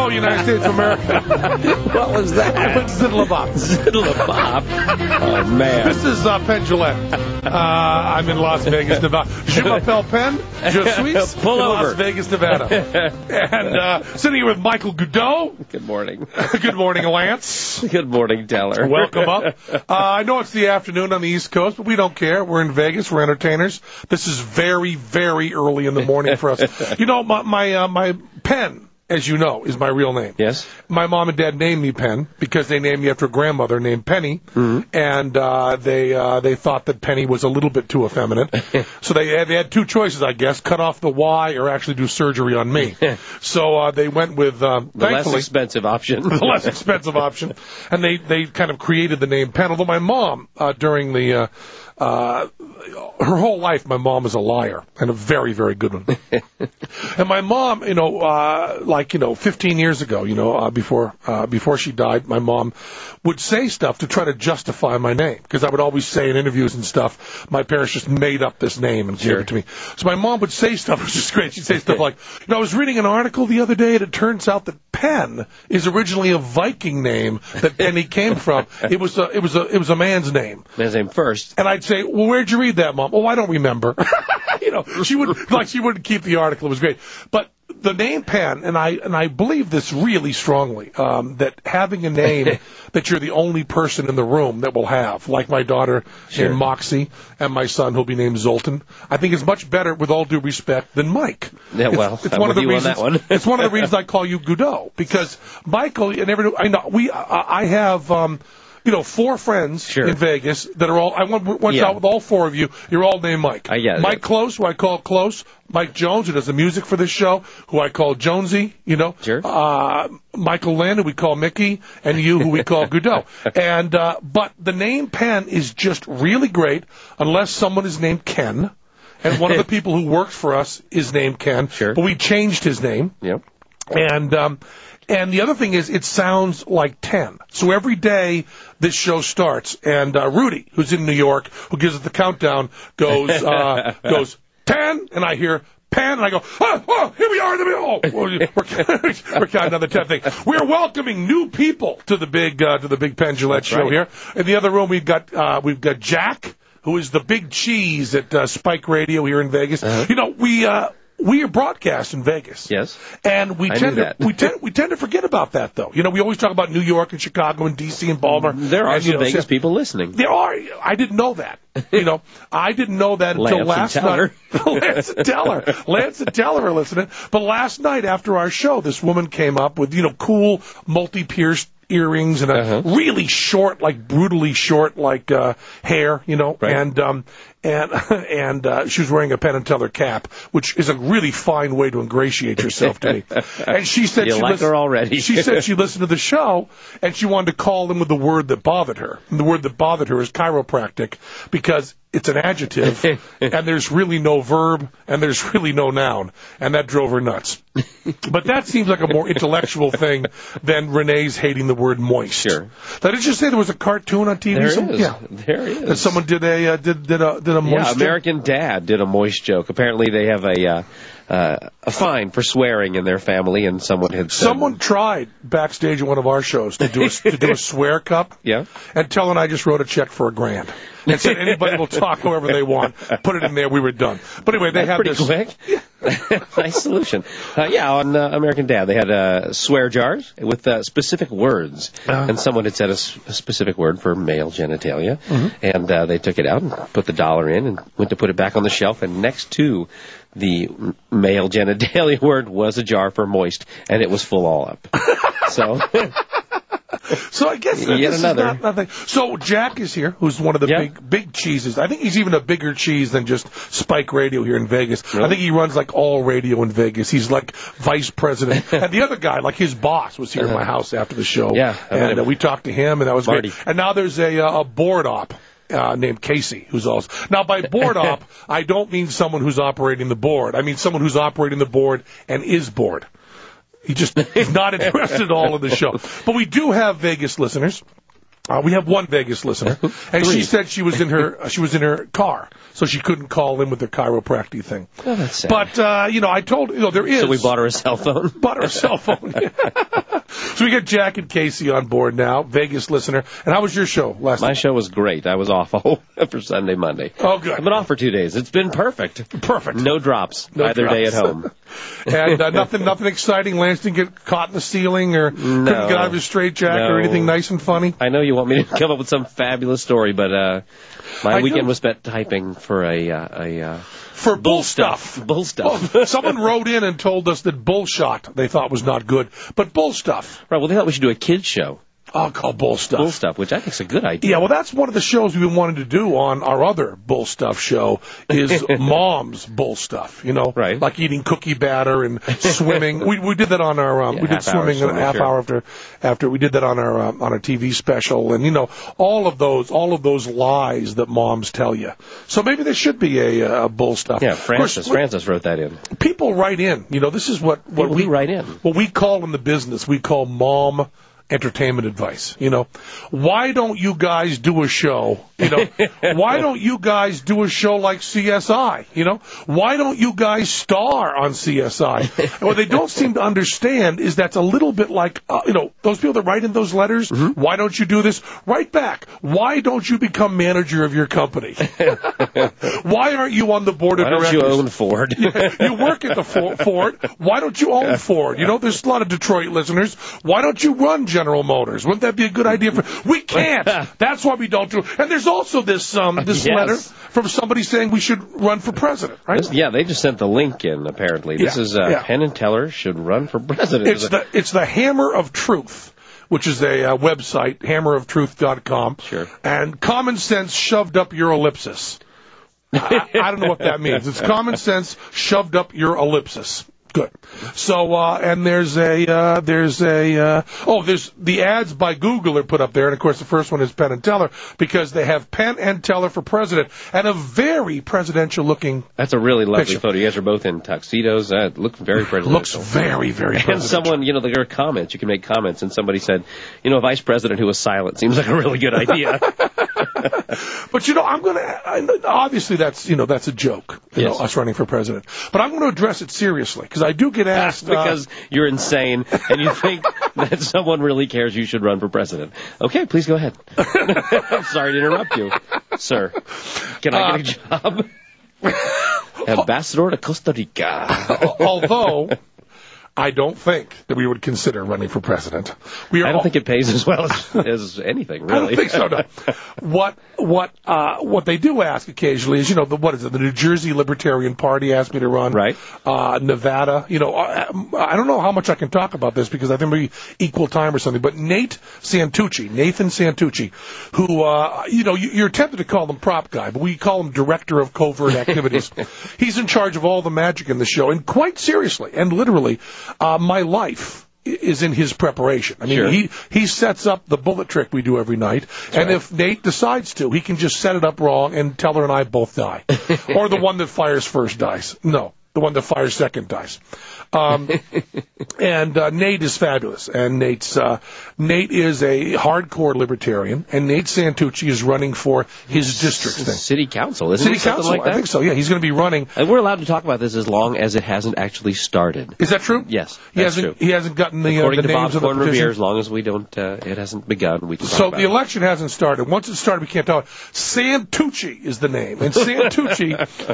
Hello, United States of America. What was that? I went Ziddle-a-bop. Ziddle-a-bop. Oh, man. This is Penn Jillette. I'm in Las Vegas, Nevada. Je m'appelle Penn. Je suis Pull in over. Las Vegas, Nevada. And sitting here with Michael Goudeau. Good morning. Good morning, Lance. Good morning, Teller. Welcome up. I know it's the afternoon on the East Coast, but we don't care. We're in Vegas. We're entertainers. This is very, very early in the morning for us. You know, my Penn, as you know, is my real name. Yes. My mom and dad named me Penn because they named me after a grandmother named Penny, and they thought that Penny was a little bit too effeminate. So they had two choices, I guess: cut off the Y or actually do surgery on me. So they went with the less expensive option. The less expensive option, and they kind of created the name Penn. Although my mom during the her whole life, my mom was a liar, and a very, very good one. And my mom, 15 years ago, before she died, my mom would say stuff to try to justify my name, because I would always say in interviews and stuff, my parents just made up this name and gave it to me. So my mom would say stuff, which is great. She'd say stuff like, I was reading an article the other day, and it turns out that Penn is originally a Viking name that Penny came from. It was a man's name. Man's name first. And I'd say, well, where'd you read that, Mom? Oh, I don't remember. She wouldn't keep the article. It was great. But the name Penn, and I believe this really strongly, that having a name that you're the only person in the room that will have, like my daughter named Moxie and my son who'll be named Zoltan, I think is much better, with all due respect, than Mike. Yeah, well, it's one of the reasons. On that one. It's one of the reasons I call you Goudeau, because Michael, I have. 4 friends in Vegas that are all, I went out with all 4 of you. You're all named Mike. I get it. Mike Close, who I call Close. Mike Jones, who does the music for this show, who I call Jonesy, Sure. Michael Lynn, who we call Mickey, and you, who we call Goudeau. And, but the name Penn is just really great, unless someone is named Ken. And one of the people who works for us is named Ken. Sure. But we changed his name. Yep. And the other thing is, it sounds like 10. So every day this show starts, and Rudy, who's in New York, who gives us the countdown, goes 10, and I hear Penn, and I go, here we are in the middle. We're counting down the 10th thing. We're welcoming new people to the big Penn Jillette show here. In the other room, we've got Jack, who is the big cheese at Spike Radio here in Vegas. We are broadcast in Vegas. Yes. And we tend to forget about that, though. We always talk about New York and Chicago and D.C. and Baltimore. There are some Vegas people listening. There are. I didn't know that. I didn't know that until last night. Lance and Teller are listening. But last night after our show, this woman came up with, cool multi-pierced earrings and a really short, brutally short, hair, right. And she was wearing a Penn and Teller cap, which is a really fine way to ingratiate yourself to me. And she said her already. She said she listened to the show and she wanted to call in with the word that bothered her. And the word that bothered her is chiropractic, because it's an adjective, and there's really no verb, and there's really no noun, and that drove her nuts. But that seems like a more intellectual thing than Renee's hating the word moist. Sure. Did I just say there was a cartoon on TV? There is. Yeah. There is. That someone did a moist joke? American Dad did a moist joke. Apparently they have a fine for swearing in their family, and someone tried backstage at one of our shows to do a swear cup. Yeah. And Tell and I just wrote a check for $1,000 and said anybody will talk however they want. Put it in there. We were done. But anyway, they had pretty quick. Nice solution. On American Dad, they had swear jars with specific words, and someone had said a specific word for male genitalia, and they took it out and put the dollar in and went to put it back on the shelf, and next to the male genitalia word was a jar for moist, and it was full all up. So I guess this is not nothing. So Jack is here, who's one of the big cheeses. I think he's even a bigger cheese than just Spike Radio here in Vegas. Really? I think he runs all radio in Vegas. He's like vice president. And the other guy, his boss, was here at my house after the show. Yeah, and we talked to him, and that was great. And now there's a board op. Named Casey, who's also... Now, by board op, I don't mean someone who's operating the board. I mean someone who's operating the board and is bored. He's not interested at all in the show. But we do have Vegas listeners. We have one Vegas listener, and she said she was in her car, so she couldn't call in with the chiropractic thing. Oh, that's sad. But I told there is. So we bought her a cell phone. Bought her a cell phone. So we got Jack and Casey on board now, Vegas listener. And how was your show last night? My show was great. I was off for Sunday, Monday. Oh, good. I've been off for 2 days. It's been perfect. Perfect. No drops either day at home. And nothing exciting. Lance didn't get caught in the ceiling or couldn't get out of his straitjacket or anything nice and funny. I know you want me to come up with some fabulous story, but my weekend was spent typing for for bull stuff. Bull stuff. Oh, someone wrote in and told us that bullshot they thought was not good, but bull stuff. Right, well, they thought we should do a kids show. I'll call Bull Stuff. Bull Stuff, which I think is a good idea. Yeah, well, that's one of the shows we've been wanting to do on our other Bull Stuff show is Mom's Bull Stuff, right. Like eating cookie batter and swimming. We did that on our, we did swimming a half hour after we did that on our TV special. And, all of those lies that moms tell you. So maybe there should be a Bull Stuff. Yeah, Francis wrote that in. People write in. This is what we write in. What we call in the business, we call mom entertainment advice. Why don't you guys do a show? Why don't you guys do a show like CSI? Why don't you guys star on CSI? And what they don't seem to understand is that's a little bit like, those people that write in those letters, why don't you do this? Write back. Why don't you become manager of your company? Why aren't you on the board of directors? Why don't you own Ford? You work at the Ford. Why don't you own Ford? There's a lot of Detroit listeners. Why don't you run General Motors? Wouldn't that be a good idea? We can't. That's why we don't do it. And there's also this letter from somebody saying we should run for president, right? They just sent the link in, apparently. This is Penn and Teller should run for president. It's the Hammer of Truth, which is a website, hammeroftruth.com. Sure. And common sense shoved up your ellipsis. I don't know what that means. It's common sense shoved up your ellipsis. Good. So, and there's the ads by Google are put up there, and of course the first one is Penn and Teller, because they have Penn and Teller for president, and a very presidential looking. That's a really lovely picture. photo. You guys are both in tuxedos. It looks very presidential. Looks very, very presidential. And someone, there are comments. You can make comments, and somebody said, a vice president who was silent seems like a really good idea. But obviously that's a joke, us running for president. But I'm going to address it seriously, because I do get asked. Because you're insane, and you think that someone really cares you should run for president. Okay, please go ahead. I'm sorry to interrupt you, sir. Can I get a job? Ambassador to Costa Rica. Although I don't think that we would consider running for president. I don't think it pays as well as anything, really. I don't think so, no. What they do ask occasionally is, the New Jersey Libertarian Party asked me to run. Right. Nevada. I don't know how much I can talk about this because I think maybe equal time or something, but Nathan Santucci, who, you're tempted to call him prop guy, but we call him director of covert activities. He's in charge of all the magic in the show, and quite seriously and literally, my life is in his preparation. I mean, sure. he sets up the bullet trick we do every night, and if Nate decides to, he can just set it up wrong, and Teller and I both die. Or the one that fires first dies. No, the one that fires second dies. And Nate is fabulous, and Nate is a hardcore libertarian, and Nate Santucci is running for his district thing. City council, isn't it? City council, like that? I think so. Yeah, he's going to be running. And we're allowed to talk about this as long as it hasn't actually started. Is that true? Yes, that's true. He hasn't gotten the According to names Bob of the petition. Revere, as long as we don't, it hasn't begun, we can talk So about the election hasn't started. Once it started, we can't talk. Santucci is the name, and Santucci,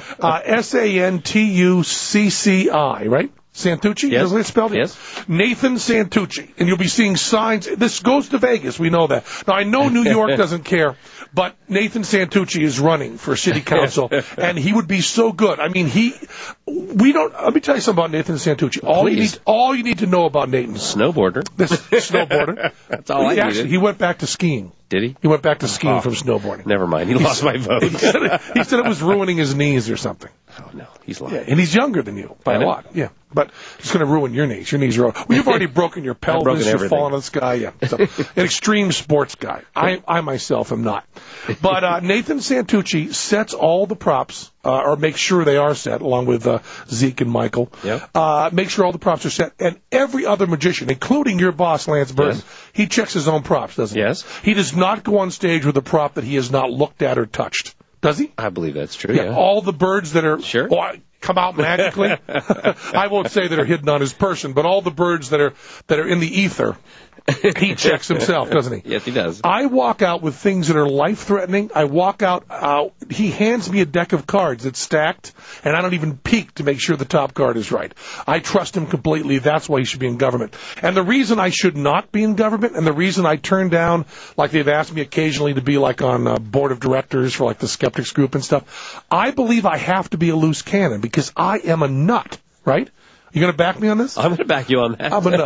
Santucci, right? Santucci? Yes. Isn't it spelled? Yes. Nathan Santucci. And you'll be seeing signs. This goes to Vegas. We know that. Now, I know New York doesn't care, but Nathan Santucci is running for city council, and he would be so good. I mean, let me tell you something about Nathan Santucci. All you need to know about Nathan. Snowboarder. Snowboarder. That's all I needed. He went back to skiing. Did he? He went back to skiing from snowboarding. Never mind. He lost my vote. He said it was ruining his knees or something. Oh, no, he's lying. Yeah, and he's younger than you by a lot. Yeah, but it's going to ruin your knees. Your knees are. Well, you've already broken your pelvis. You're falling on the sky. Yeah, so, an extreme sports guy. I myself am not. But Nathan Santucci sets all the props, or makes sure they are set, along with Zeke and Michael. Yep. Make sure all the props are set, and every other magician, including your boss Lance Burton, he checks his own props, doesn't he? Yes. He does not go on stage with a prop that he has not looked at or touched. Does he? I believe that's true, yeah. All the birds that are come out magically. I won't say that are hidden on his person, but all the birds that are in the ether, he checks himself, doesn't he? Yes, he does. I walk out with things that are life-threatening. I walk out, he hands me a deck of cards that's stacked, and I don't even peek to make sure the top card is right. I trust him completely. That's why he should be in government. And the reason I should not be in government, and the reason I turn down, like they've asked me occasionally to be like on board of directors for like the Skeptics group and stuff, I believe I have to be a loose cannon because I am a nut, right? You going to back me on this? I'm going to back you on that. I'm a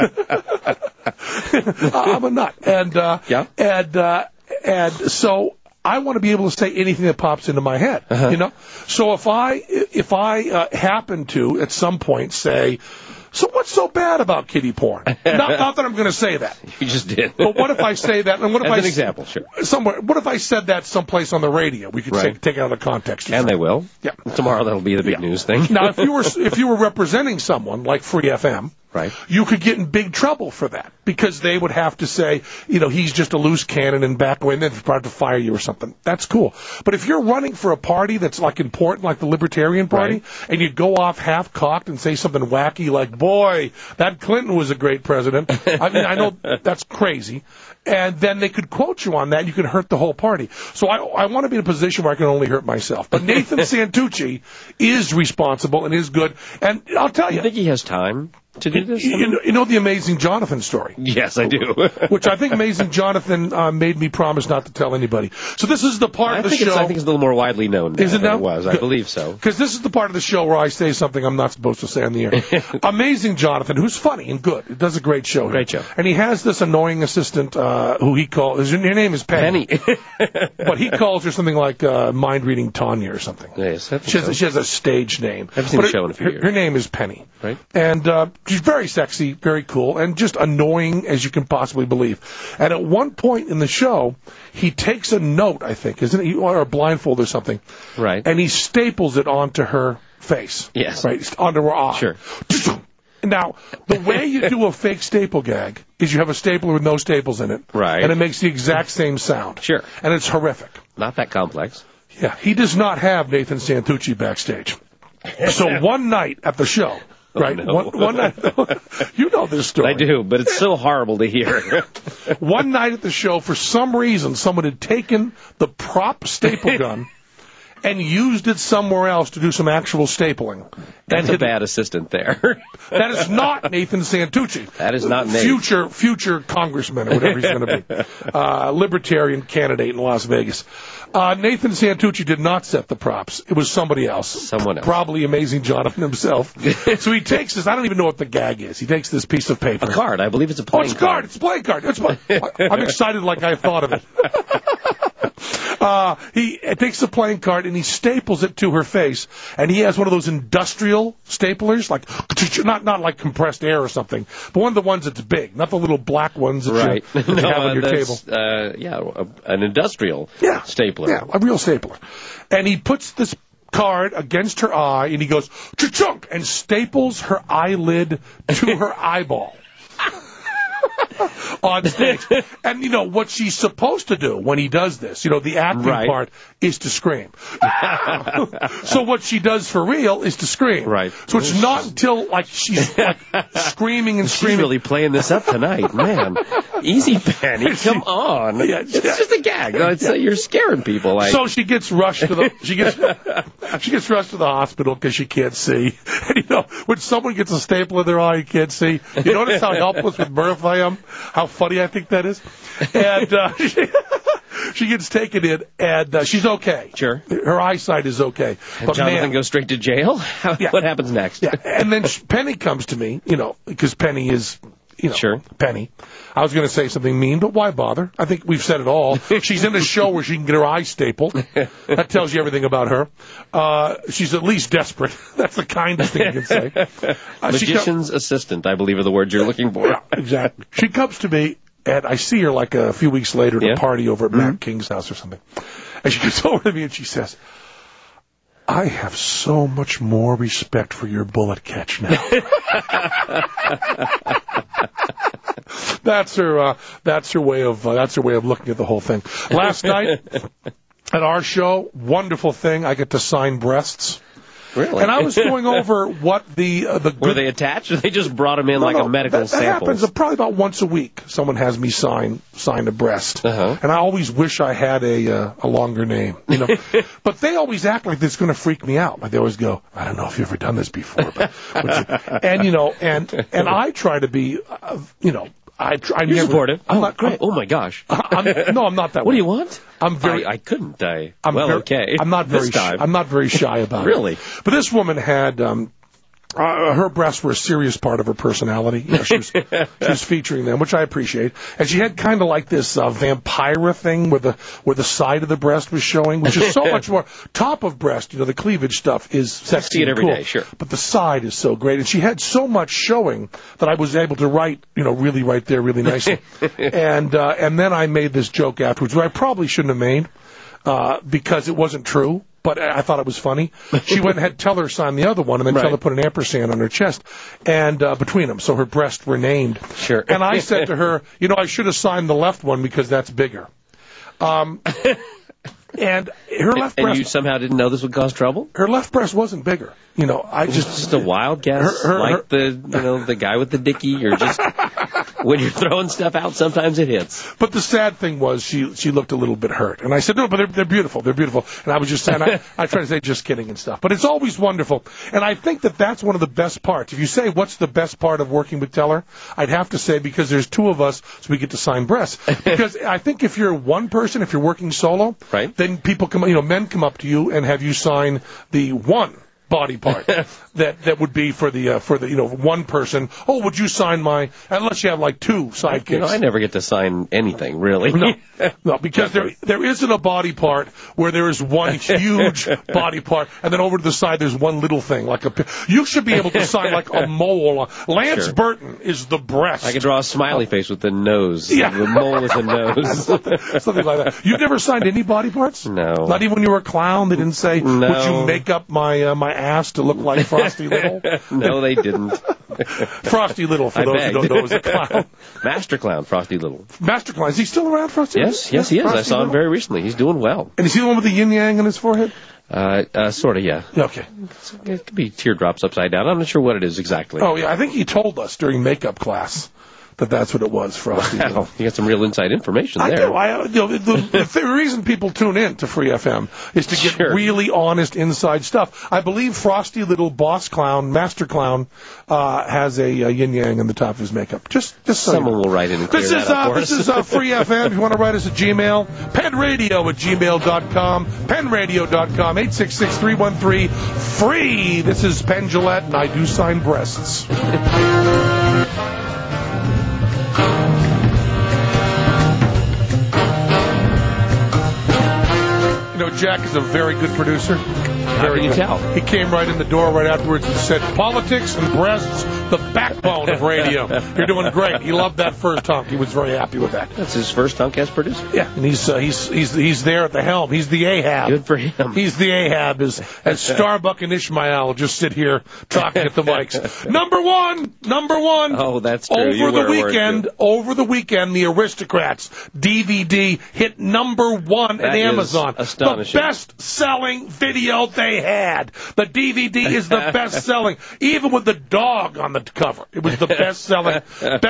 nut. I'm a nut. And so I want to be able to say anything that pops into my head, you know? So if I happen to at some point say, so what's so bad about kiddie porn? Not that I'm going to say that. You just did. But what if I say that? And what if As an example, sure. Somewhere. What if I said that someplace on the radio? We could take it out of context. And they will. Yeah. Tomorrow that'll be the big news thing. Now, if you were representing someone like Free FM, right, you could get in big trouble for that because they would have to say, you know, he's just a loose cannon and back away, and then try to fire you or something. That's cool. But if you're running for a party that's like important, like the Libertarian Party, and you go off half cocked and say something wacky like, "Boy, that Clinton was a great president," I mean, I know that's crazy. And then they could quote you on that, and you could hurt the whole party. So I want to be in a position where I can only hurt myself. But Nathan Santucci is responsible and is good. And I'll tell you. You think he has time to do this? You know the Amazing Jonathan story? Yes, I do. Which I think Amazing Jonathan made me promise not to tell anybody. So this is the part of the show. I think it's a little more widely known now than it was. I believe so. Because this is the part of the show where I say something I'm not supposed to say on the air. Amazing Jonathan, who's funny and good. He does a great show. Great show. And he has this annoying assistant who he calls, her name is Penny. But he calls her something like mind-reading Tanya or something. Yes, she has a stage name. I haven't seen the show in a few years. Her name is Penny. Right. And she's very sexy, very cool, and just annoying as you can possibly believe. And at one point in the show, he takes a note, I think, isn't it? Or a blindfold or something. Right. And he staples it onto her face. Yes. Right, onto her eye. Sure. Now, the way you do a fake staple gag is you have a stapler with no staples in it. Right. And it makes the exact same sound. Sure. And it's horrific. Not that complex. Yeah. He does not have Nathan Santucci backstage. So one night at the show, right? Oh, no. One night, you know this story. I do, but it's so horrible to hear. One night at the show, for some reason, someone had taken the prop staple gun and used it somewhere else to do some actual stapling. That's a bad assistant there. That is not Nathan Santucci. That is not Nate. Future congressman or whatever he's going to be. Libertarian candidate in Las Vegas. Nathan Santucci did not set the props. It was somebody else. Someone else. Probably Amazing Jonathan himself. So he takes this, I don't even know what the gag is. He takes this piece of paper. A card. I believe it's a playing card. It's a playing card. I'm excited like I thought of it. He takes the playing card and he staples it to her face, and he has one of those industrial staplers, like not like compressed air or something, but one of the ones that's big, not the little black ones that you have on your table. An industrial stapler. Yeah, a real stapler. And he puts this card against her eye, and he goes, cha-chunk, and staples her eyelid to her eyeball. On stage. And, you know, what she's supposed to do when he does this, you know, the acting part is to scream. So what she does for real is to scream. Right. So it's not until, like, she's like, screaming and screaming. She's really playing this up tonight, man. Easy, Penny. Come on. Yeah, it's just a gag. You're scaring people. So she gets rushed to the she gets rushed to the hospital because she can't see. And, you know, when someone gets a staple in their eye, you can't see. You notice how helpless with birth I am? How funny I think that is? And she gets taken in, and she's okay. Sure. Her eyesight is okay. And but Jonathan goes straight to jail? What happens next? Yeah. And then Penny comes to me, you know, because Penny is Sure. Penny. I was going to say something mean, but why bother? I think we've said it all. She's in a show where she can get her eyes stapled. That tells you everything about her. She's at least desperate. That's the kindest thing you can say. Magician's assistant, I believe, are the words you're looking for. Yeah, exactly. She comes to me, and I see her like a few weeks later at a party over at Matt King's house or something. And she comes over to me and she says, I have so much more respect for your bullet catch now. That's her way of looking at the whole thing. Last night at our show, wonderful thing. I get to sign breasts. Really? And I was going over what the were they attached, or they just brought them in a medical sample? That happens probably about once a week. Someone has me sign a breast, and I always wish I had a longer name, But they always act like it's going to freak me out. Like they always go, I don't know if you've ever done this before, but and I try to be, I'm supportive. I'm not great. Oh my gosh. I'm not that way. What do you want? I couldn't. Okay. I'm not very shy about it. Really? But this woman had, her breasts were a serious part of her personality. She was featuring them, which I appreciate. And she had kind of like this vampira thing where the side of the breast was showing, which is so much more. Top of breast, the cleavage stuff is sexy. See it and every cool, day, sure. But the side is so great, and she had so much showing that I was able to write, really right there, really nicely. And then I made this joke afterwards, which I probably shouldn't have made because it wasn't true. But I thought it was funny. She went and had Teller sign the other one, and then Teller put an ampersand on her chest, and between them, so her breasts were named. Sure. And I said to her, I should have signed the left one because that's bigger. And her left breast. And you somehow didn't know this would cause trouble? Her left breast wasn't bigger. Just a wild guess, the guy with the dicky, or just when you're throwing stuff out, sometimes it hits. But the sad thing was she looked a little bit hurt, and I said, no, but they're beautiful, and I was just saying, I try to say just kidding and stuff, but it's always wonderful, and I think that's one of the best parts. If you say what's the best part of working with Teller, I'd have to say because there's two of us, so we get to sign breasts. Because I think if you're one person, if you're working solo, then people men come up to you and have you sign the one body part that would be for the one person. Oh, would you sign my? Unless you have like two sidekicks. I never get to sign anything really. No, because there isn't a body part where there is one huge body part, and then over to the side there's one little thing like you should be able to sign like a mole. Lance Burton is the breast. I could draw a smiley face with the nose. Yeah. The mole is the nose. something like that. You've never signed any body parts? No. Not even when you were a clown. They didn't say, no. Would you make up my ass to look like Frosty Little? No, they didn't. Frosty Little, for those who don't know, is a clown. Master Clown, Frosty Little. Master Clown. Is he still around, Frosty Little? Yes, he is. Frosty I saw him very recently. He's doing well. And is he the one with the yin-yang on his forehead? Sort of, yeah. Okay. It could be teardrops upside down. I'm not sure what it is exactly. Oh, yeah. I think he told us during makeup class that's what it was, Frosty. Wow. You got some real inside information there. I do. The reason people tune in to Free FM is to get really honest inside stuff. I believe Frosty Little Boss Clown, Master Clown, has a yin-yang in the top of his makeup. Just so someone will write in and clear that up for us. This is Free FM. If you want to write us at Gmail, penradio@gmail.com, penradio.com, 866-313-FREE. This is Penn Jillette, and I do sign breasts. Jack is a very good producer. How can you tell? He came right in the door right afterwards and said, politics and breasts, the backbone of radio. You're doing great. He loved that first hunk. He was very happy with that. That's his first hunk as producer? Yeah, and he's there at the helm. He's the Ahab. Good for him. He's the Ahab. As Starbuck and Ishmael just sit here talking at the mics. Number one. Oh, that's true. Over the weekend, the Aristocrats DVD hit number one at Amazon. Astonishing. The best-selling video they had. The DVD is the best-selling, even with the dog on the cover. It was the best-selling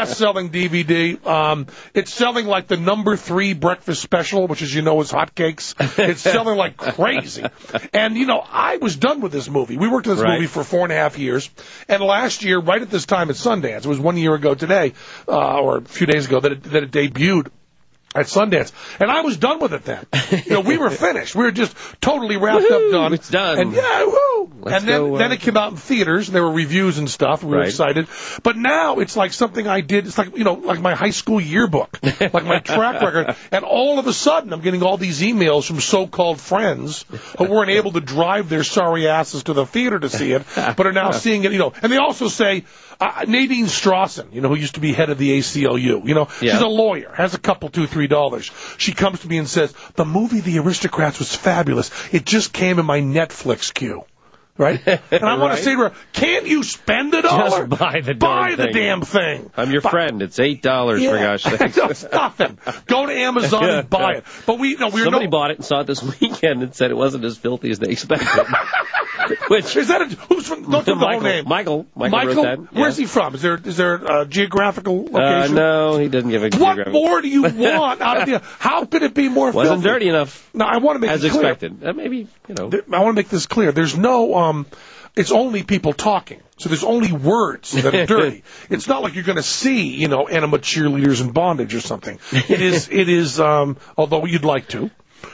DVD. It's selling like the number 3 breakfast special, which, as you know, is hotcakes. It's selling like crazy. And, I was done with this movie. We worked on this movie for 4.5 years. And last year, right at this time at Sundance, it was 1 year ago today, or a few days ago, that it debuted. at Sundance. And I was done with it then. We were finished. We were just totally wrapped up, done. It's done. And woo! Let's and then, go, then it came out in theaters, and there were reviews and stuff. We were excited. But now it's like something I did. It's like, like my high school yearbook, like my track record. And all of a sudden, I'm getting all these emails from so-called friends who weren't able to drive their sorry asses to the theater to see it, but are now seeing it, And they also say, Nadine Strawson, who used to be head of the ACLU, she's a lawyer, has a couple, $2-3. She comes to me and says, the movie The Aristocrats was fabulous. It just came in my Netflix queue. Right? And I want to say to her, can't you spend $1? Just buy the damn thing. I'm your friend. It's $8 for gosh sakes. Stop it. Go to Amazon and buy it. But somebody bought it and saw it this weekend and said it wasn't as filthy as they expected. Which is that? Who's from? Don't know the whole name. Michael wrote that. Where's he from? Is there a geographical location? No, he doesn't give a geographical. What more do you want out of the? How could it be more? Wasn't dirty enough. No, I want to make as it clear. expected. Maybe I want to make this clear. There's no. It's only people talking. So there's only words that are dirty. It's not like you're going to see, anima cheerleaders in bondage or something. It is, although you'd like to.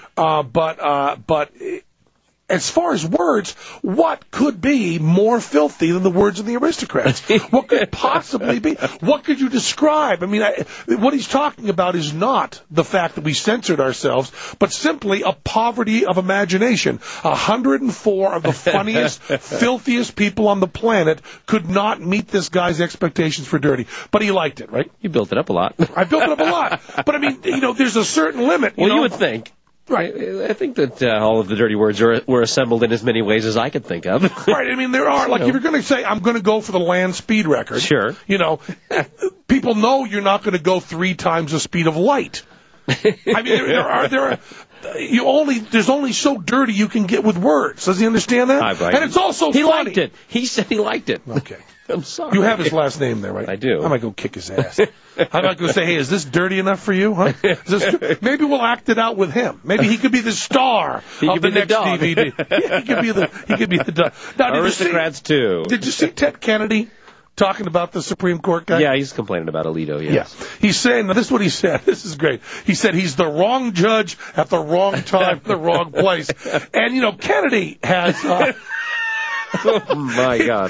But as far as words, what could be more filthy than the words of the Aristocrats? What could possibly be? What could you describe? I mean, what he's talking about is not the fact that we censored ourselves, but simply a poverty of imagination. 104 of the funniest, filthiest people on the planet could not meet this guy's expectations for dirty. But he liked it, right? You built it up a lot. I built it up a lot. But I mean, there's a certain limit. You would think. Right. I think that all of the dirty words were assembled in as many ways as I could think of. Right. I mean, there are, if you're going to say, I'm going to go for the land speed record. Sure. People know you're not going to go 3 times the speed of light. I mean, there's only so dirty you can get with words. Does he understand that? And it's also funny. He liked it. He said he liked it. Okay. I'm sorry. You have his last name there, right? I do. I might go kick his ass. I might go say, hey, is this dirty enough for you? Huh? Maybe we'll act it out with him. Maybe he could be the star of the next DVD. Yeah, he could be the dog. Now, Aristocrats too. Did you see Ted Kennedy talking about the Supreme Court guy? Yeah, he's complaining about Alito, yes. Yeah. He's saying, this is what he said. This is great. He said he's the wrong judge at the wrong time, the wrong place. And, Kennedy has... oh, my God.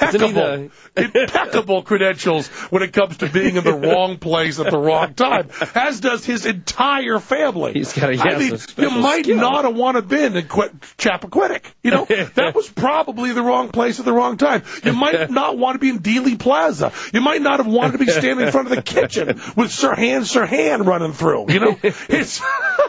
Impeccable credentials when it comes to being in the wrong place at the wrong time, as does his entire family. He's got you might not have want to been in Chappaquiddick. That was probably the wrong place at the wrong time. You might not want to be in Dealey Plaza. You might not have wanted to be standing in front of the kitchen with Sirhan running through. It's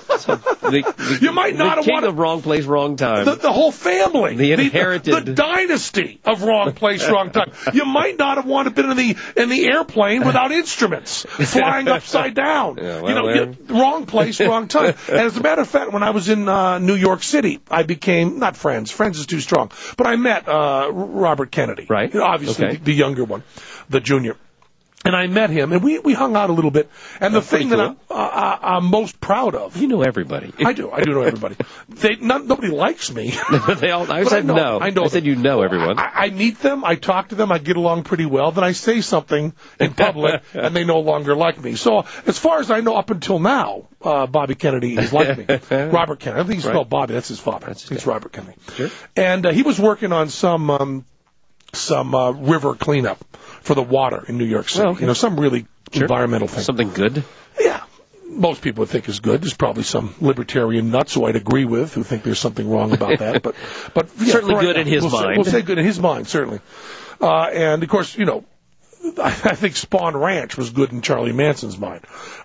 you might not have wanted the wrong place, wrong time. The whole family, the inherited, the dynasty of wrong place, wrong time. You might not have wanted to be in the airplane without instruments flying upside down. Yeah, wrong place, wrong time. And as a matter of fact, when I was in New York City, I became not friends. Friends is too strong, but I met Robert Kennedy. Right. Obviously, the younger one, the junior. And I met him, and we hung out a little bit. And the thing that I'm most proud of... You know everybody. I do know everybody. Nobody likes me. I said no. I said you know everyone. I meet them, I talk to them, I get along pretty well. Then I say something in public, and they no longer like me. So as far as I know, up until now, Bobby Kennedy is like me. Robert Kennedy. I think he's spelled Bobby. That's his father. It's Robert Kennedy. Sure. And he was working on some river cleanup for the water in New York City. Oh, okay. Some really environmental thing. Something good? Yeah. Most people would think is good. There's probably some libertarian nuts who I'd agree with who think there's something wrong about that. But certainly good in his mind. We'll say good in his mind, certainly. And of course, I think Spawn Ranch was good in Charlie Manson's mind.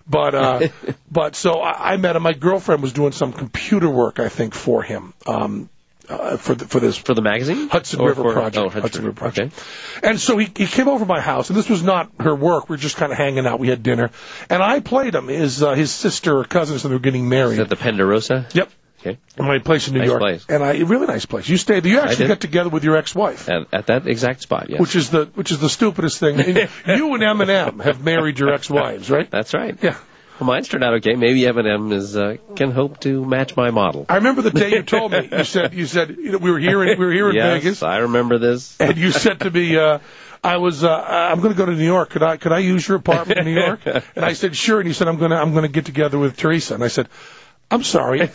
But so I met him. My girlfriend was doing some computer work, I think, for him. For the magazine? Hudson River Project. Hudson River Project. Okay. And so he came over to my house, and this was not her work. We were just kind of hanging out. We had dinner, and I played him. His sister or cousin said they were getting married. Is that the Penderosa? Yep. Okay. In my place in New York. Place. And really nice place. You stayed there. You actually got together with your ex-wife. At that exact spot, yes. Which is the stupidest thing. You and Eminem have married your ex-wives, right? That's right. Yeah. Well, mine's turned out okay. Maybe Eminem can hope to match my model. I remember the day you told me. You said we were here in yes, Vegas. I remember this. And you said to me, I'm going to go to New York. Could I use your apartment in New York? And I said, sure. And he said, I'm going to get together with Teresa. And I said, I'm sorry.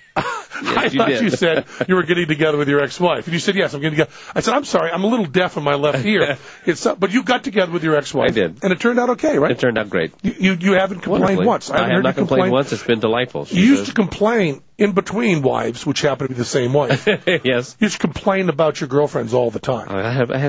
I thought you said you were getting together with your ex-wife. And you said, yes, I'm getting together. I said, I'm sorry, I'm a little deaf in my left ear. But you got together with your ex-wife. I did. And it turned out okay, right? It turned out great. You haven't complained once. I have not complained once. It's been delightful. You used to complain in between wives, which happen to be the same wife. Yes. You used to complain about your girlfriends all the time. I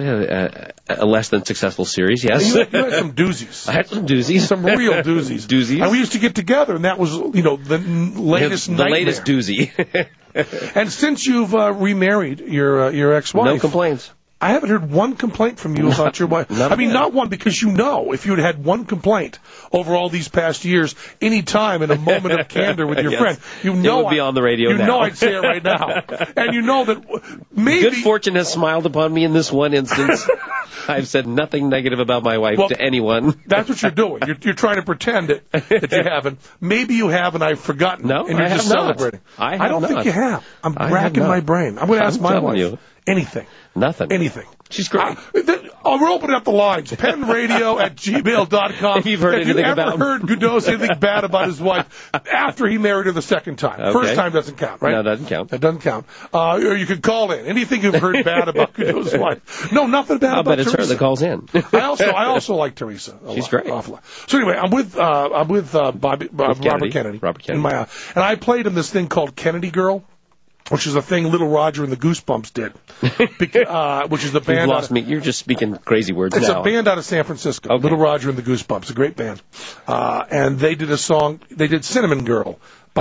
had a less than successful series, yes. You had some doozies. I had some doozies. Some real doozies. Doozies. And we used to get together, and that was, the latest nightmare. The latest doozy. And since you've remarried your ex-wife, no complaints. I haven't heard one complaint from you about your wife. Not one, because if you had one complaint over all these past years, any time in a moment of candor with your friend, it would be on the radio now. You know I'd say it right now. And you know that maybe... Good fortune has smiled upon me in this one instance. I've said nothing negative about my wife to anyone. That's what you're doing. You're trying to pretend that you haven't. Maybe you have, and I've forgotten. No, and you're just celebrating. I don't think you have. I'm racking my brain. I'm going to ask my wife. You. Anything. Nothing. Anything. She's great. We're opening up the lines. penradio@gmail.com. Have you heard anything about him? Have you ever heard Godot say anything bad about his wife after he married her the second time? Okay. First time doesn't count, right? No, it doesn't count. That doesn't count. Or you can call in. Anything you've heard bad about Godot's wife. No, nothing bad about Teresa. I bet it's her that calls in. I also like Teresa. She's great. So anyway, I'm with Robert Kennedy. And I played in this thing called Kennedy Girl, which is a thing Little Roger and the Goosebumps did, which is the band. You've lost me. You're just speaking crazy words It's now. a band out of San Francisco, okay. Little Roger and the Goosebumps, a great band. And they did a song, they did Cinnamon Girl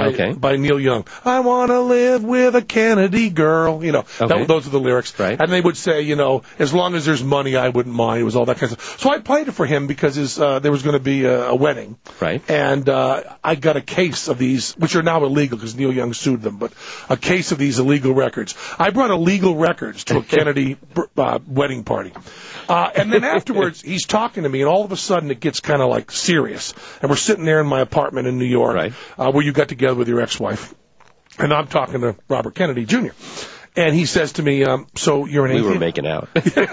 by Neil Young. I want to live with a Kennedy girl. Those are the lyrics. Right. And they would say, as long as there's money, I wouldn't mind. It was all that kind of stuff. So I played it for him because there was going to be a wedding. Right. And I got a case of these, which are now illegal because Neil Young sued them, but a case of these illegal records. I brought illegal records to a Kennedy wedding party. And then afterwards, he's talking to me, and all of a sudden it gets kind of like serious. And we're sitting there in my apartment in New York, right. Where you got together with your ex-wife. And I'm talking to Robert Kennedy Jr. And he says to me, so you're an atheist? We were making out.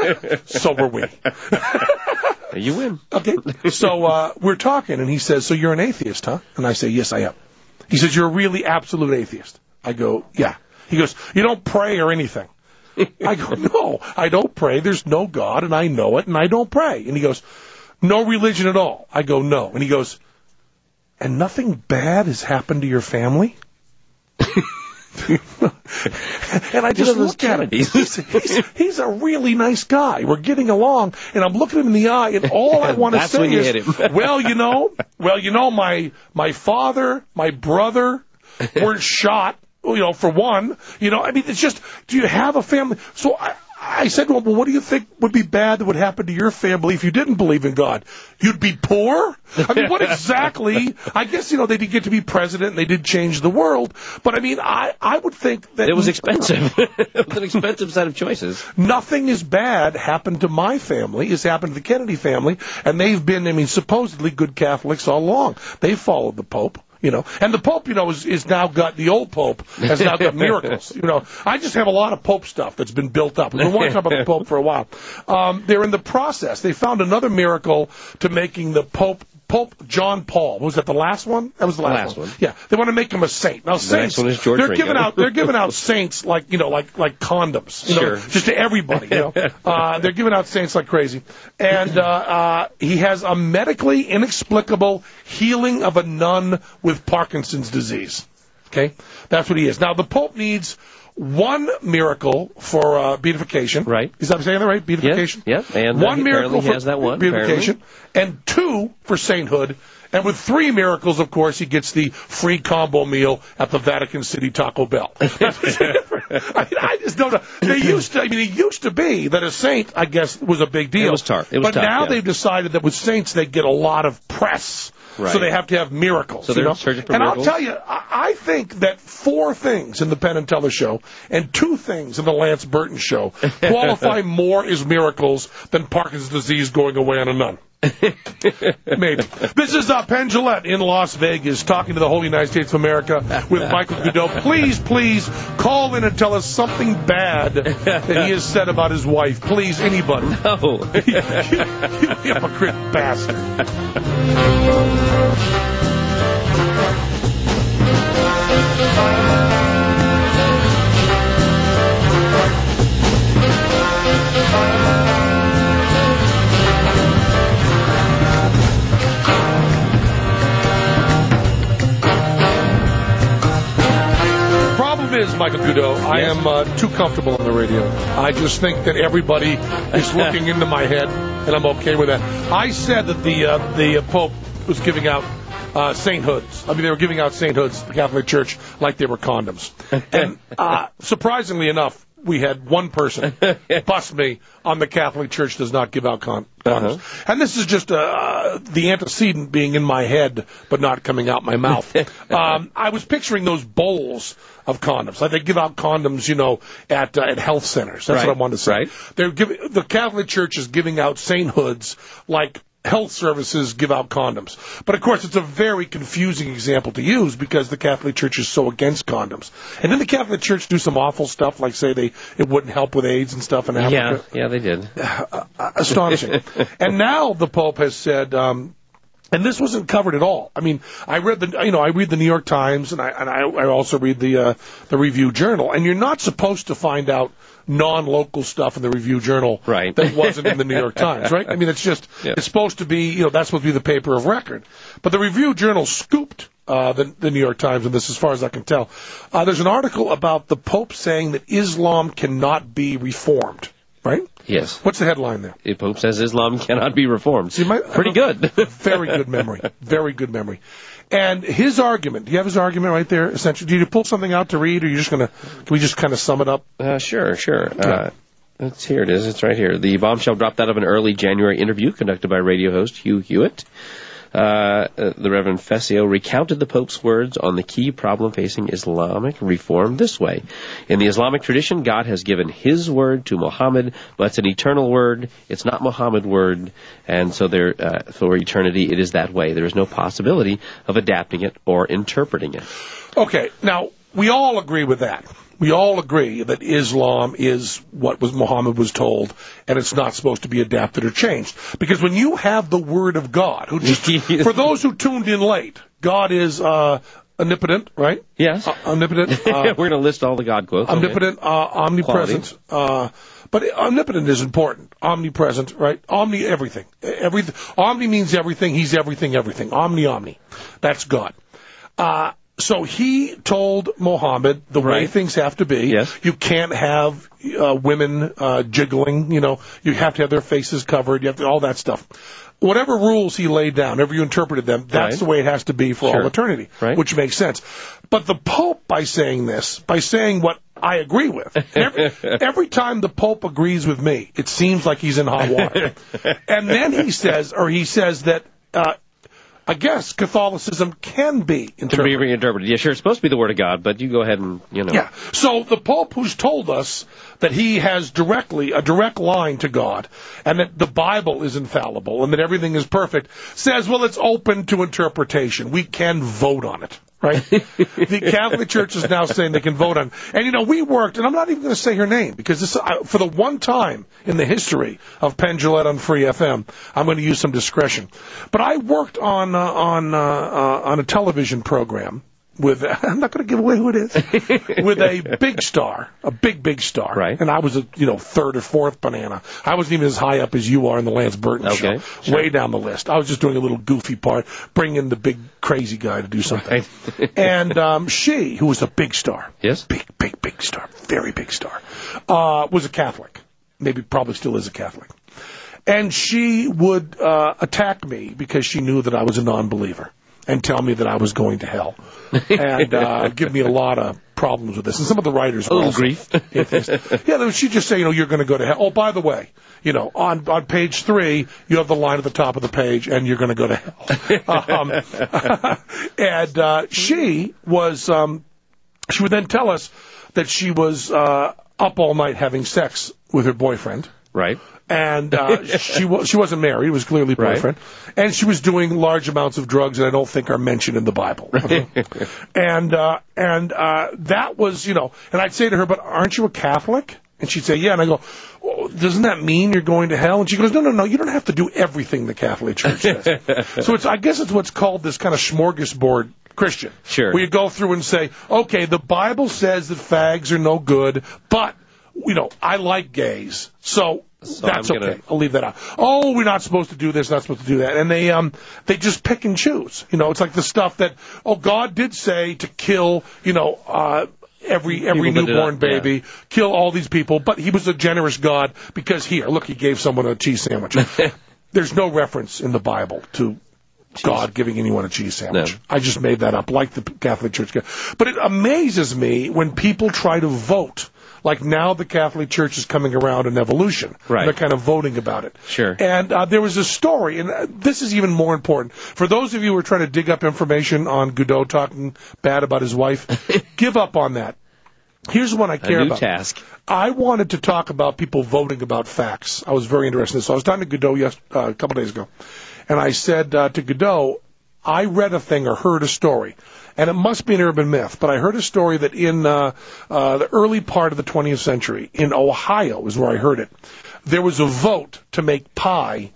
So were we. You win. Okay. So we're talking, and he says, so you're an atheist, huh? And I say, yes, I am. He says, you're a really absolute atheist. I go, yeah. He goes, you don't pray or anything. I go, no, I don't pray. There's no God, and I know it, and I don't pray. And he goes, no religion at all. I go, no. And he goes, and nothing bad has happened to your family? And I just look at him. He's a really nice guy. We're getting along, and I'm looking him in the eye, and all I want to say is, my father, my brother were shot, for one. It's just, do you have a family? So I said to him, well, what do you think would be bad that would happen to your family if you didn't believe in God? You'd be poor? What exactly? I guess, they did get to be president and they did change the world. But, I would think that... It was expensive. It was an expensive set of choices. Nothing is bad happened to my family. It's happened to the Kennedy family. And they've been, supposedly good Catholics all along. They followed the Pope. And the Pope, is now got, the old Pope has now got miracles. I just have a lot of Pope stuff that's been built up. We've been wanting to talk about the Pope for a while. They're in the process. They found another miracle to making the Pope John Paul. Was that the last one? That was the last one. Yeah. They want to make him a saint. Now, saints, next one is George they're giving out saints like condoms. Sure. Just to everybody, They're giving out saints like crazy. And, he has a medically inexplicable healing of a nun with Parkinson's disease. Okay? That's what he is. Now, the Pope needs one miracle for beatification. Right. Is that saying that right? Beatification? Yep. And one miracle for has that one, beatification. And 2 for sainthood. And with 3 miracles, of course, he gets the free combo meal at the Vatican City Taco Bell. I just don't know. It used to be that a saint, I guess, was a big deal. It was tough. But now they've decided that with saints, they get a lot of press. Right. So they have to have miracles. So they're searching for miracles. I'll tell you, I think that 4 things in the Penn and Teller show and 2 things in the Lance Burton show qualify more as miracles than Parkinson's disease going away on a nun. Maybe. This is Penn Jillette in Las Vegas talking to the whole United States of America with Michael Goudeau. Please call in and tell us something bad that he has said about his wife. Please, anybody. No. You hypocrite bastard. Is Michael Goudeau. I am too comfortable on the radio. I just think that everybody is looking into my head, and I'm okay with that. I said that the Pope was giving out sainthoods. I mean, they were giving out sainthoods, the Catholic Church, like they were condoms. And surprisingly enough, we had one person bust me on the Catholic Church does not give out condoms. And this is just the antecedent being in my head but not coming out my mouth. I was picturing those bowls of condoms. Like they give out condoms, at health centers. That's what I wanted to say. Right. The Catholic Church is giving out sainthoods like health services give out condoms. But, of course, it's a very confusing example to use because the Catholic Church is so against condoms. And then the Catholic Church do some awful stuff, like say it wouldn't help with AIDS and stuff in Africa. Yeah, they did. Astonishing. And now the Pope has said... and this wasn't covered at all. I mean, I read the New York Times, and I also read the Review Journal, and you're not supposed to find out non-local stuff in the Review Journal that wasn't in the New York Times, right? I mean, it's just it's supposed to be, that's supposed to be the paper of record. But the Review Journal scooped the New York Times on this, as far as I can tell. There's an article about the Pope saying that Islam cannot be reformed. Right? Yes. What's the headline there? The Pope says Islam cannot be reformed. See, pretty good. Very good memory. Very good memory. And his argument, do you have his argument right there, essentially? Did you pull something out to read, or can we just kind of sum it up? Sure. Here it is. It's right here. The bombshell dropped out of an early January interview conducted by radio host Hugh Hewitt. The Reverend Fessio recounted the Pope's words on the key problem facing Islamic reform this way. In the Islamic tradition, God has given His word to Muhammad, but it's an eternal word. It's not Muhammad's word, and so for eternity, it is that way. There is no possibility of adapting it or interpreting it. Okay, now, we all agree with that. We all agree that Islam is what Muhammad was told, and it's not supposed to be adapted or changed. Because when you have the Word of God, for those who tuned in late, God is omnipotent, right? Yes. Omnipotent. We're going to list all the God quotes. Omnipotent, omnipresent. But omnipotent is important. Omnipresent, right? Everything. Omni means everything. He's everything. Omni. That's God. So he told Muhammad the way things have to be. Yes. You can't have women jiggling. You have to have their faces covered. You have to, all that stuff. Whatever rules he laid down, however you interpreted them, that's the way it has to be for all eternity, which makes sense. But the Pope, by saying what I agree with, every time the Pope agrees with me, it seems like he's in hot water. And then he says that I guess Catholicism can be interpreted. To be reinterpreted. Yeah, sure, it's supposed to be the Word of God, but you go ahead and, Yeah, so the Pope, who's told us that he has a direct line to God, and that the Bible is infallible, and that everything is perfect, says, well, it's open to interpretation. We can vote on it. Right? The Catholic Church is now saying they can vote on. And, we worked, and I'm not even going to say her name, because this, for the one time in the history of Penn Jillette on Free FM, I'm going to use some discretion. But I worked on a television program with, I'm not going to give away who it is, with a big star, a big star. Right. And I was a, third or fourth banana. I wasn't even as high up as you are in the Lance Burton show. Sure. Way down the list. I was just doing a little goofy part, bringing the big crazy guy to do something. Right. And she, who was a big star, yes, big star, very big star, was a Catholic. Probably still is a Catholic. And she would attack me because she knew that I was a non-believer and tell me that I was going to hell. And give me a lot of problems with this. And some of the writers were also grief. Yeah, she'd just say, you're going to go to hell. Oh, by the way, on page 3, you have the line at the top of the page, and you're going to go to hell. And she would then tell us that she was up all night having sex with her boyfriend. Right. And she wasn't married; it was clearly boyfriend, and she was doing large amounts of drugs that I don't think are mentioned in the Bible. And that was, and I'd say to her, "But aren't you a Catholic?" And she'd say, "Yeah." And I go, "Oh, doesn't that mean you're going to hell?" And she goes, No, you don't have to do everything the Catholic Church does." So I guess it's what's called this kind of smorgasbord Christian. Sure. Where you go through and say, okay, the Bible says that fags are no good, but, I like gays. So that's okay. I'll leave that out. Oh, we're not supposed to do this, not supposed to do that. And they just pick and choose. It's like the stuff that, God did say to kill, every newborn baby, kill all these people, but he was a generous God because he gave someone a cheese sandwich. There's no reference in the Bible to God giving anyone a cheese sandwich. No. I just made that up, like the Catholic Church. But it amazes me when people try to vote. Like now the Catholic Church is coming around in evolution. Right. They're kind of voting about it. Sure. And there was a story, and this is even more important. For those of you who are trying to dig up information on Godot talking bad about his wife, give up on that. Here's one I care about. A new task. I wanted to talk about people voting about facts. I was very interested in this. So I was talking to Godot a couple days ago, and I said to Godot, I read a thing or heard a story, and it must be an urban myth, but I heard a story that in the early part of the 20th century, in Ohio is where I heard it, there was a vote to make pi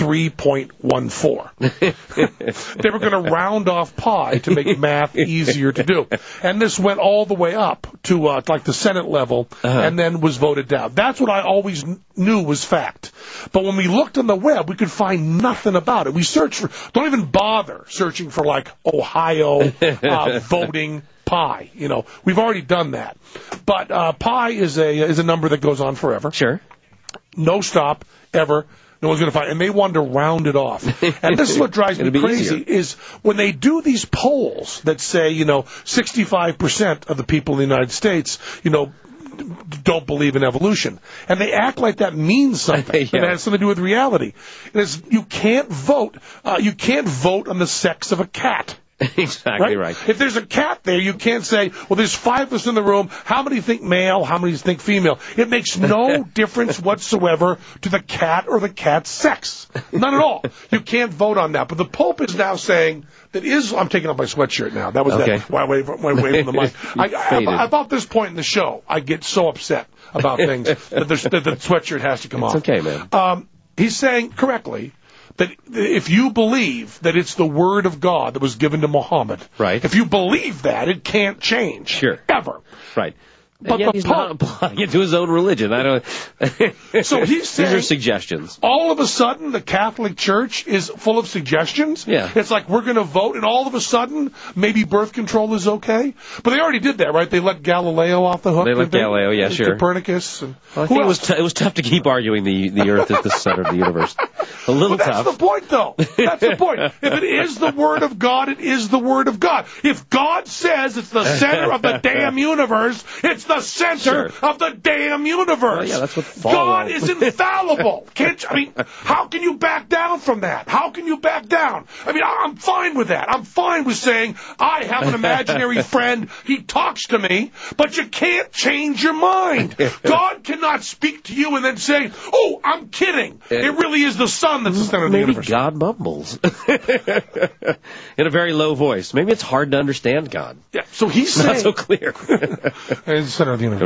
3.14. They were going to round off pi to make math easier to do. And this went all the way up to like the Senate level and then was voted down. That's what I always knew was fact. But when we looked on the web, we could find nothing about it. We searched for, don't even bother searching for like Ohio voting pi. We've already done that. But pi is a number that goes on forever. Sure. No stop, ever. No one's going to find it. And they wanted to round it off. And this is what drives me crazy, is when they do these polls that say, 65% of the people in the United States, don't believe in evolution. And they act like that means something. And it has something to do with reality. You can't vote. You can't vote on the sex of a cat. Exactly right. If there's a cat there, you can't say, well, there's 5 of us in the room. How many think male? How many think female? It makes no difference whatsoever to the cat or the cat's sex. None at all. You can't vote on that. But the Pope is now saying that I'm taking off my sweatshirt now. That was okay. That. Why away from the mic? About this point in the show, I get so upset about things that the sweatshirt has to come off. It's okay, man. He's saying correctly that if you believe that it's the word of God that was given to Muhammad, right. If you believe that, it can't change. Sure. Ever. Right. But yet he's not applying it to his own religion. I don't. So he's saying these are suggestions. All of a sudden, the Catholic Church is full of suggestions. Yeah. It's like we're going to vote, and all of a sudden, maybe birth control is okay. But they already did that, right? They let Galileo off the hook. They let Galileo, yeah, sure. Copernicus. And I think it was tough to keep arguing the Earth is the center of the universe. A little tough. That's the point, though. That's the point. If it is the word of God, it is the word of God. If God says it's the center of the damn universe, it's the center of the damn universe. Well, yeah, that's what God is infallible. How can you back down from that? How can you back down? I'm fine with that. I'm fine with saying I have an imaginary friend. He talks to me, but you can't change your mind. God cannot speak to you and then say, "Oh, I'm kidding. It really is the sun that's the center of the universe." Maybe God mumbles in a very low voice. Maybe it's hard to understand God. Yeah. So he's saying, not so clear. It's the center of the universe.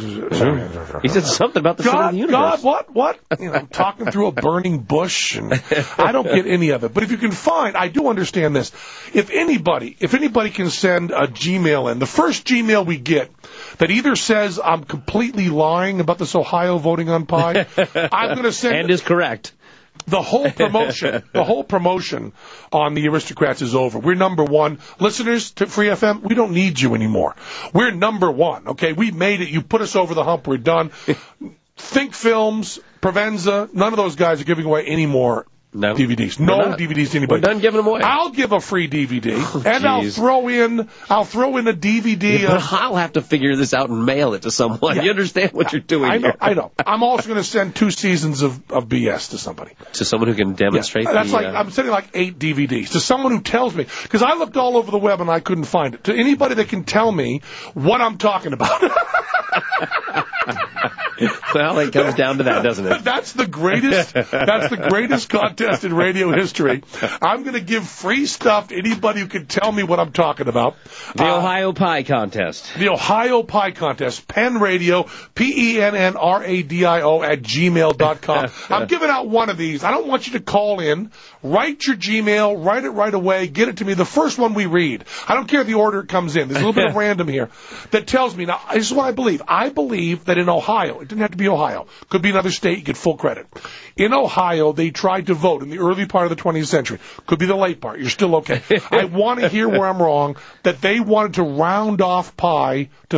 He said something about the center of the universe. God, what? I'm talking through a burning bush, and I don't get any of it. But if you can find, I do understand this. If anybody can send a Gmail in, the first Gmail we get that either says I'm completely lying about this Ohio voting on pi, I'm going to send... And is correct. The whole promotion on the Aristocrats is over. We're number one. Listeners to Free FM, we don't need you anymore. We're number one, okay? We made it. You put us over the hump. We're done. Think Films, Provenza, none of those guys are giving away any more DVDs. No DVDs to anybody. We're done giving them away. I'll give a free DVD, and I'll throw in a DVD. Yeah, but I'll have to figure this out and mail it to someone. Yeah. You understand what you're doing here? I know. I'm also going to send 2 seasons of BS to somebody. To someone who can demonstrate. Yeah. That's I'm sending 8 DVDs to someone who tells me, because I looked all over the web and I couldn't find it. To anybody that can tell me what I'm talking about. Well, it comes down to that, doesn't it? That's the greatest contest in radio history. I'm going to give free stuff to anybody who can tell me what I'm talking about. The Ohio Pie Contest. The Ohio Pie Contest. Penn Radio, PENNRADIO @gmail.com. I'm giving out one of these. I don't want you to call in. Write your Gmail. Write it right away. Get it to me. The first one we read. I don't care the order it comes in. There's a little bit of random here that tells me. Now, this is what I believe. I believe that in Ohio, it didn't have to be Ohio. Could be another state. You get full credit. In Ohio, they tried to vote in the early part of the 20th century. Could be the late part. You're still okay. I want to hear where I'm wrong, that they wanted to round off pi to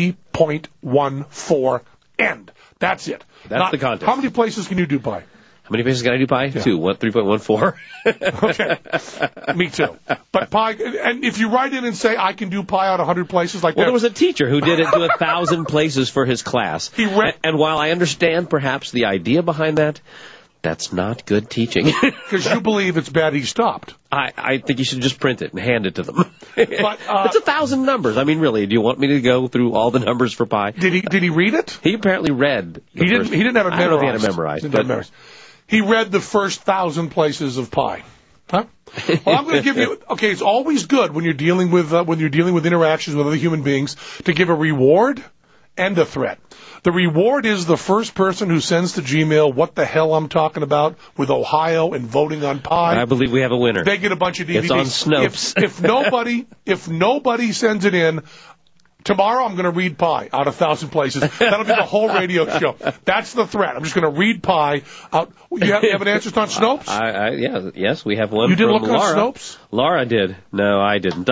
3.14 end. That's it. That's the contest. How many places can you do pi? How many places can I do pi? Yeah. 2. 3.14. Okay. Me too. But pi, and if you write in and say, I can do pi out 100 places like that. Well, there was a teacher who did it to 1,000 places for his class. And while I understand perhaps the idea behind that, that's not good teaching. Because you believe it's bad he stopped. I think you should just print it and hand it to them. But it's 1,000 numbers. I mean, really, do you want me to go through all the numbers for pi? Did he read it? He apparently read. He didn't have it memorized. I don't know if he had it memorized. He read the first 1,000 places of pi. Huh? Well, I'm going to give you. Okay, it's always good when you're dealing with interactions with other human beings to give a reward and a threat. The reward is the first person who sends to Gmail what the hell I'm talking about with Ohio and voting on pi. I believe we have a winner. They get a bunch of DVDs. It's on Snopes. If nobody sends it in, tomorrow I'm going to read pi out of 1,000 places. That'll be the whole radio show. That's the threat. I'm just going to read pi out. You have an answer on Snopes? Yes, we have one. You did from look Laura. on Snopes? Laura did. No, I didn't.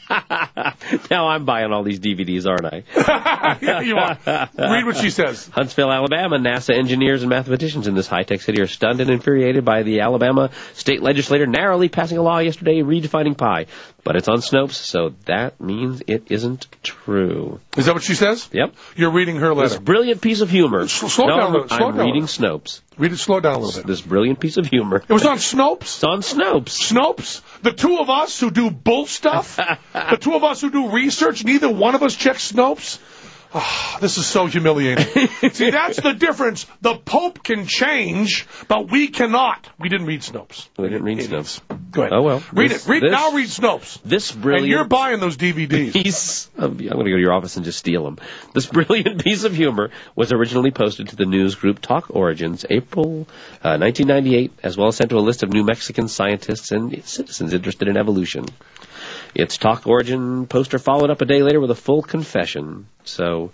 Now I'm buying all these DVDs, aren't I? Yeah, you are. Read what she says. Huntsville, Alabama. NASA engineers and mathematicians in this high-tech city are stunned and infuriated by the Alabama state legislature narrowly passing a law yesterday redefining pi. But it's on Snopes, so that means it isn't true. Is that what she says? Yep. You're reading her letter. This brilliant piece of humor. Slow down a little. I'm reading Snopes. Read it slow down a little bit. This brilliant piece of humor. It was on Snopes? It's on Snopes. Snopes? The two of us who do bull stuff? The two of us who do research, neither one of us checks Snopes? Oh, this is so humiliating. See, that's the difference. The Pope can change, but we cannot. We didn't read Snopes. We didn't read Snopes. Go ahead. Oh, well. Read it. Now read Snopes. This brilliant... And you're buying those DVDs. I'm going to go to your office and just steal them. This brilliant piece of humor was originally posted to the news group Talk Origins, April 1998, as well as sent to a list of New Mexican scientists and citizens interested in evolution. Its Talk Origin poster followed up a day later with a full confession. So,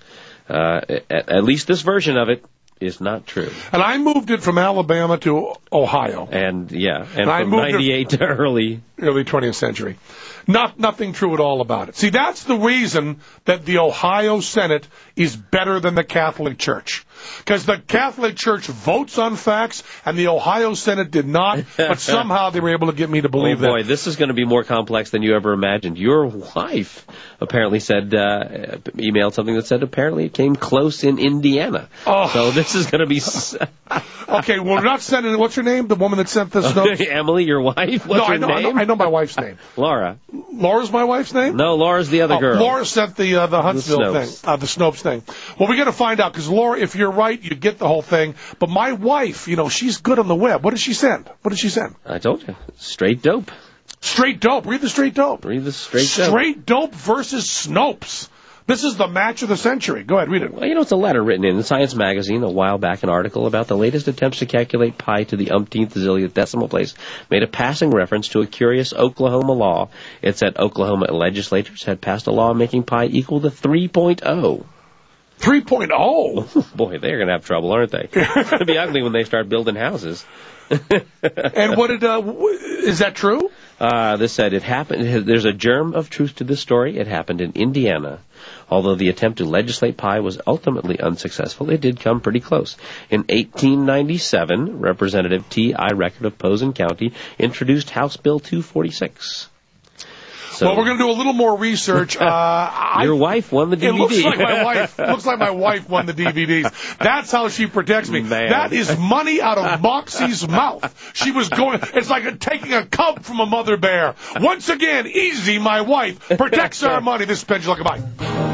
at least this version of it is not true. And I moved it from Alabama to Ohio. And from 98 to early 20th century. Nothing true at all about it. See, that's the reason that the Ohio Senate is better than the Catholic Church. Because the Catholic Church votes on facts, and the Ohio Senate did not, but somehow they were able to get me to believe that. Oh, boy, this is going to be more complex than you ever imagined. Your wife apparently said, emailed something that said apparently it came close in Indiana. Oh. So this is going to be... Okay, well, we're not sending... What's her name? The woman that sent this note? Emily, your wife? What's her name? I know my wife's name. Laura. Laura's my wife's name? No, Laura's the other girl. Laura sent the Huntsville thing, the Snopes thing. Well, we're going to find out, because Laura, if you're right, you get the whole thing. But my wife, she's good on the web. What did she send? I told you. Straight dope. Straight dope. Read the straight dope. Read the straight dope. Straight dope versus Snopes. This is the match of the century. Go ahead, read it. Well, it's a letter written in Science Magazine a while back, an article about the latest attempts to calculate pi to the umpteenth zillionth decimal place made a passing reference to a curious Oklahoma law. It said Oklahoma legislators had passed a law making pi equal to 3.0. 3.0? Boy, they're going to have trouble, aren't they? It's going to be ugly when they start building houses. And what is that true? This said it happened. There's a germ of truth to this story. It happened in Indiana. Although the attempt to legislate pi was ultimately unsuccessful, it did come pretty close. In 1897, Representative T.I. Record of Posen County introduced House Bill 246. Well, we're going to do a little more research. Your wife won the DVD. It looks like my wife won the DVDs. That's how she protects me. Man. That is money out of Moxie's mouth. She was going. It's like taking a cub from a mother bear. Once again, Easy, my wife, protects our money. This is Pendulum. Goodbye.